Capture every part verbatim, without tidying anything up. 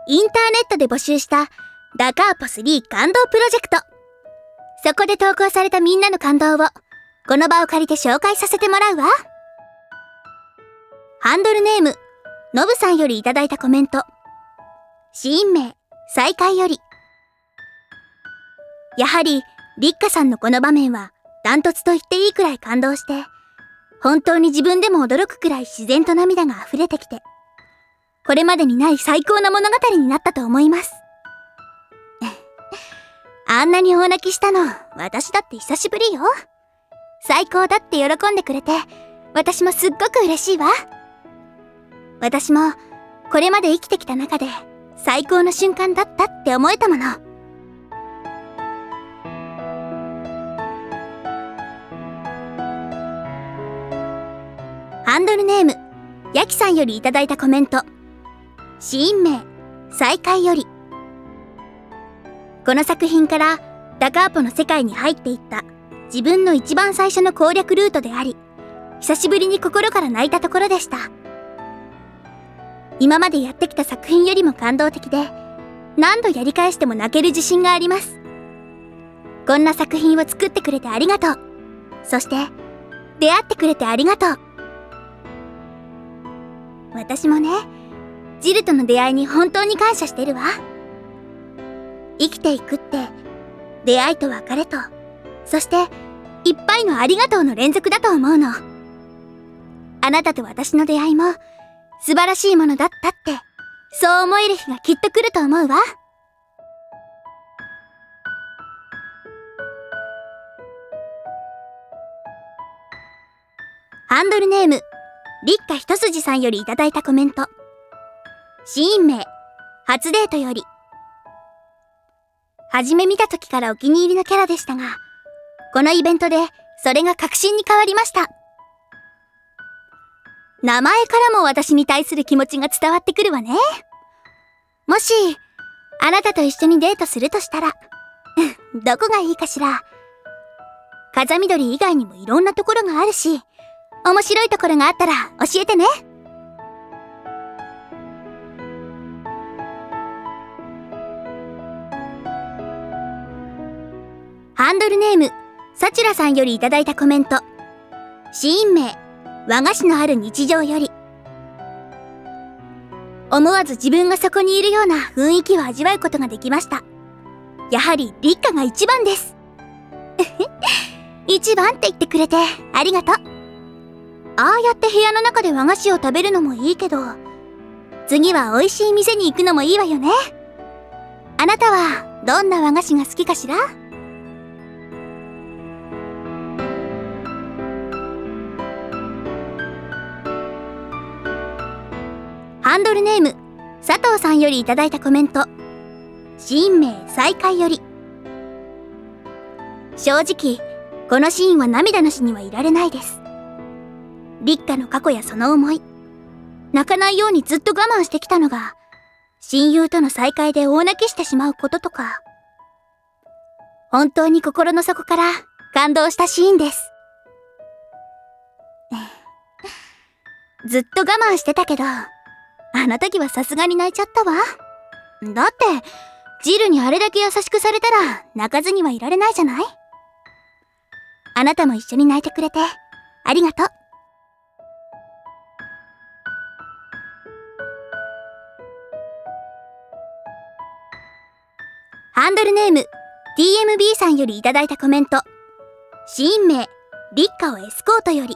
インターネットで募集したダカーポスリー感動プロジェクト。そこで投稿されたみんなの感動をこの場を借りて紹介させてもらうわ。ハンドルネームのぶさんよりいただいたコメント。シーン名再会より。やはりリッカさんのこの場面はダントツと言っていいくらい感動して、本当に自分でも驚くくらい自然と涙が溢れてきて、これまでにない最高な物語になったと思います。あんなに大泣きしたの私だって久しぶりよ。最高だって喜んでくれて、私もすっごく嬉しいわ。私もこれまで生きてきた中で最高の瞬間だったって思えたもの。ハンドルネームヤキさんよりいただいたコメント。シーン名再会より。この作品からダカーポの世界に入っていった自分の一番最初の攻略ルートであり、久しぶりに心から泣いたところでした。今までやってきた作品よりも感動的で、何度やり返しても泣ける自信があります。こんな作品を作ってくれてありがとう。そして出会ってくれてありがとう。私もね、ジルとの出会いに本当に感謝してるわ。生きていくって出会いと別れと、そしていっぱいのありがとうの連続だと思うの。あなたと私の出会いも素晴らしいものだったって、そう思える日がきっと来ると思うわ。ハンドルネームリッカ一筋さんよりいただいたコメント。シーン名初デートより。初め見た時からお気に入りのキャラでしたが、このイベントでそれが確信に変わりました。名前からも私に対する気持ちが伝わってくるわね。もしあなたと一緒にデートするとしたらどこがいいかしら。風緑以外にもいろんなところがあるし、面白いところがあったら教えてね。ハンドルネームサチュラさんよりいただいたコメント。シーン名和菓子のある日常より。思わず自分がそこにいるような雰囲気を味わうことができました。やはりリッカが一番です。一番って言ってくれてありがとう。ああやって部屋の中で和菓子を食べるのもいいけど、次は美味しい店に行くのもいいわよね。あなたはどんな和菓子が好きかしら？ハンドルネーム佐藤さんよりいただいたコメント。シーン名再会より。正直このシーンは涙なしにはいられないです。リッカの過去やその思い、泣かないようにずっと我慢してきたのが親友との再会で大泣きしてしまうこととか、本当に心の底から感動したシーンです。ずっと我慢してたけど、あの時はさすがに泣いちゃったわ。だってジルにあれだけ優しくされたら泣かずにはいられないじゃない。あなたも一緒に泣いてくれてありがとう。ハンドルネーム ティーエムビー さんよりいただいたコメント。シーン名リッカをエスコートより。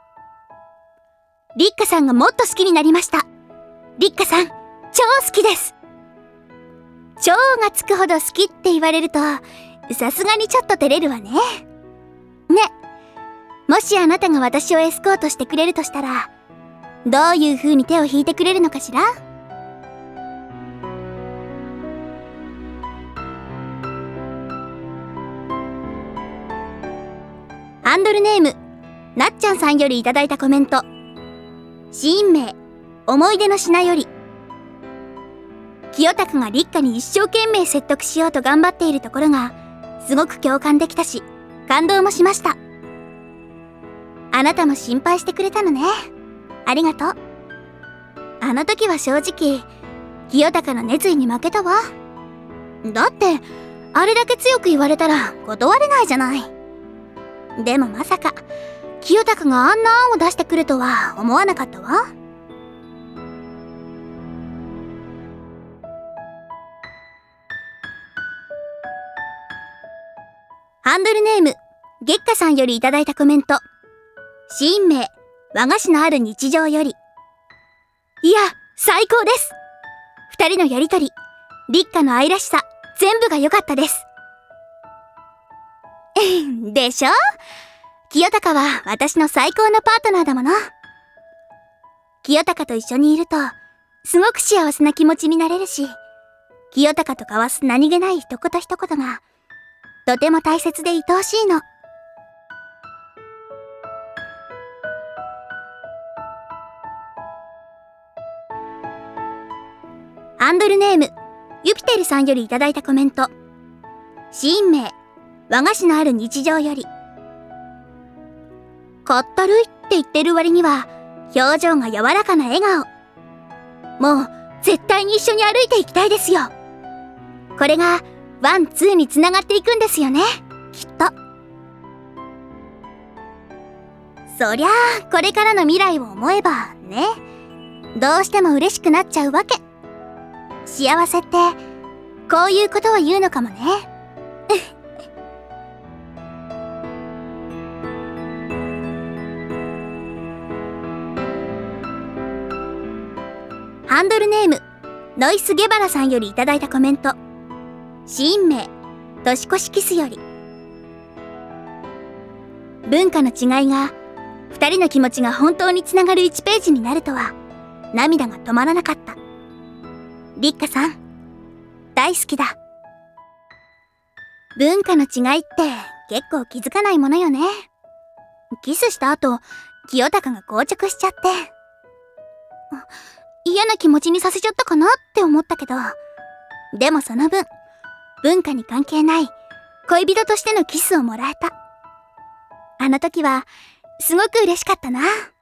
リッカさんがもっと好きになりました。リッカさん超好きです。超がつくほど好きって言われるとさすがにちょっと照れるわね。ね、もしあなたが私をエスコートしてくれるとしたら、どういう風に手を引いてくれるのかしら。ハンドルネームなっちゃんさんよりいただいたコメント。シーン名思い出の品より。清隆がリッカに一生懸命説得しようと頑張っているところがすごく共感できたし、感動もしました。あなたも心配してくれたのね。ありがとう。あの時は正直清隆の熱意に負けたわ。だってあれだけ強く言われたら断れないじゃない。でもまさか清隆があんな案を出してくるとは思わなかったわ。ハンドルネーム月下さんよりいただいたコメント。シーン名和菓子のある日常より。いや最高です。二人のやりとり、立花の愛らしさ、全部が良かったです。でしょ？清隆は私の最高のパートナーだもの。清隆と一緒にいるとすごく幸せな気持ちになれるし、清隆と交わす何気ない一言一言がとても大切で愛おしいの。ハンドルネームユピテルさんよりいただいたコメント。シーン名和菓子のある日常より。かったるいって言ってる割には表情が柔らかな笑顔。もう絶対に一緒に歩いていきたいですよ。これがワンツーにつながっていくんですよね、きっと。そりゃあこれからの未来を思えばね、どうしても嬉しくなっちゃうわけ。幸せってこういうことを言うのかもね。ハンドルネームノイスゲバラさんよりいただいたコメント。シーン名年越しキスより。文化の違いが二人の気持ちが本当につながるいちページになるとは涙が止まらなかった。立花さん大好きだ。文化の違いって結構気づかないものよね。キスした後清隆が硬直しちゃって嫌な気持ちにさせちゃったかなって思ったけど、でもその分文化に関係ない恋人としてのキスをもらえた。あの時はすごく嬉しかったな。